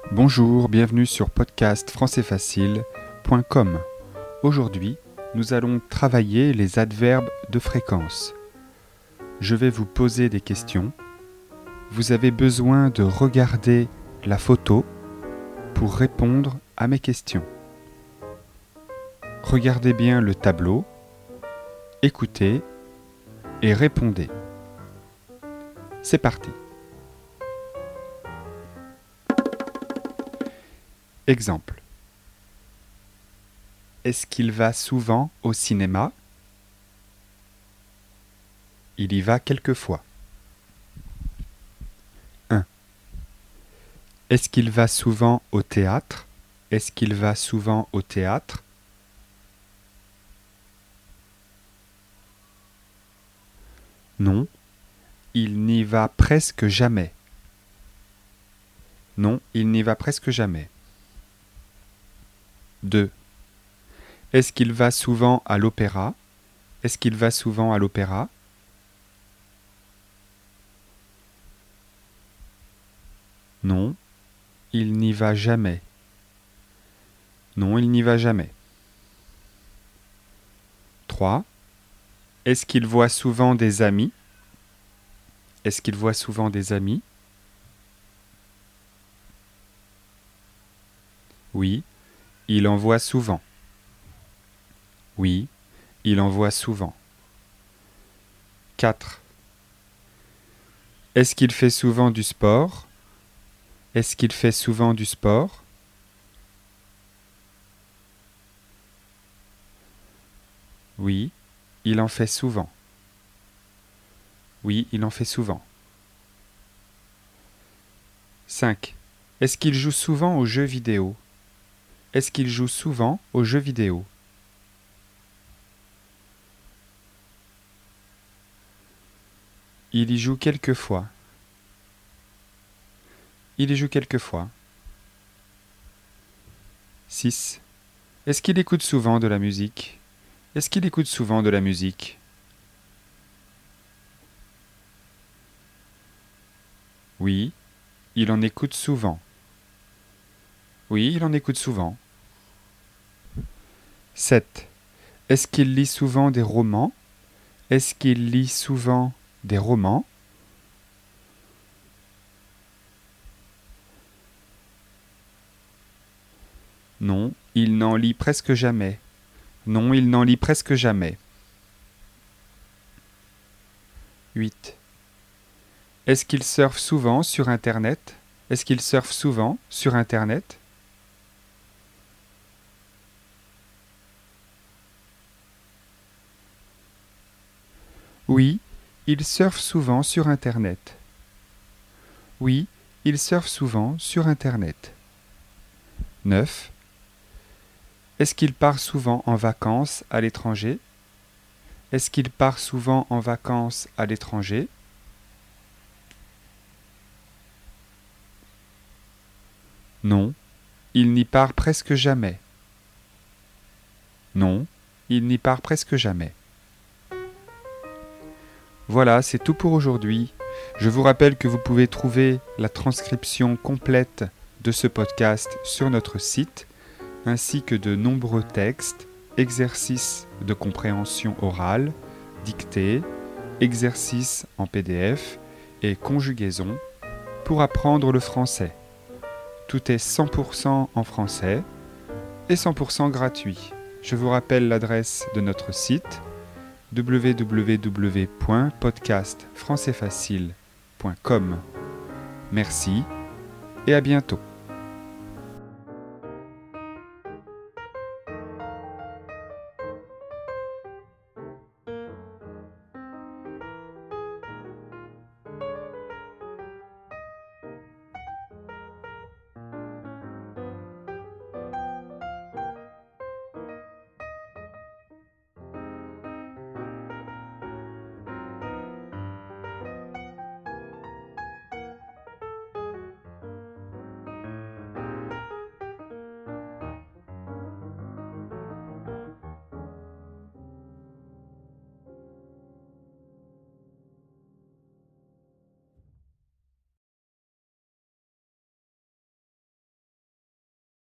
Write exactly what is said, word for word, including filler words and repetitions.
Bonjour, bienvenue sur podcast français facile point com. Aujourd'hui, nous allons travailler les adverbes de fréquence. Je vais vous poser des questions. Vous avez besoin de regarder la photo pour répondre à mes questions. Regardez bien le tableau, écoutez et répondez. C'est parti. Exemple. Est-ce qu'il va souvent au cinéma ? Il y va quelquefois. un. Est-ce qu'il va souvent au théâtre ? Est-ce qu'il va souvent au théâtre ? Non, il n'y va presque jamais. Non, il n'y va presque jamais. deux. Est-ce qu'il va souvent à l'opéra ? Est-ce qu'il va souvent à l'opéra ? Non, il n'y va jamais. Non, il n'y va jamais. trois. Est-ce qu'il voit souvent des amis ? Est-ce qu'il voit souvent des amis ? Oui, il en voit souvent. Oui, il en voit souvent. quatre. Est-ce qu'il fait souvent du sport ? Est-ce qu'il fait souvent du sport ? Oui, il en fait souvent. Oui, il en fait souvent. cinq. Est-ce qu'il joue souvent aux jeux vidéo ? Est-ce qu'il joue souvent aux jeux vidéo ? Il y joue quelquefois. Il y joue quelquefois. six. Est-ce qu'il écoute souvent de la musique ? Est-ce qu'il écoute souvent de la musique ? Oui, il en écoute souvent. Oui, il en écoute souvent. sept. Est-ce qu'il lit souvent des romans ? Est-ce qu'il lit souvent des romans ? Non, il n'en lit presque jamais. Non, il n'en lit presque jamais. huit. Est-ce qu'il surfe souvent sur Internet ? Est-ce qu'il surfe souvent sur Internet ? Oui, il surfe souvent sur Internet. Oui, il surfe souvent sur Internet. neuf. Est-ce qu'il part souvent en vacances à l'étranger ? Est-ce qu'il part souvent en vacances à l'étranger ? Non, il n'y part presque jamais. Non, il n'y part presque jamais. Voilà, c'est tout pour aujourd'hui. Je vous rappelle que vous pouvez trouver la transcription complète de ce podcast sur notre site, ainsi que de nombreux textes, exercices de compréhension orale, dictée, exercices en P D F et conjugaison pour apprendre le français. Tout est cent pour cent en français et cent pour cent gratuit. Je vous rappelle l'adresse de notre site w w w point podcast français facile point com. Merci et à bientôt.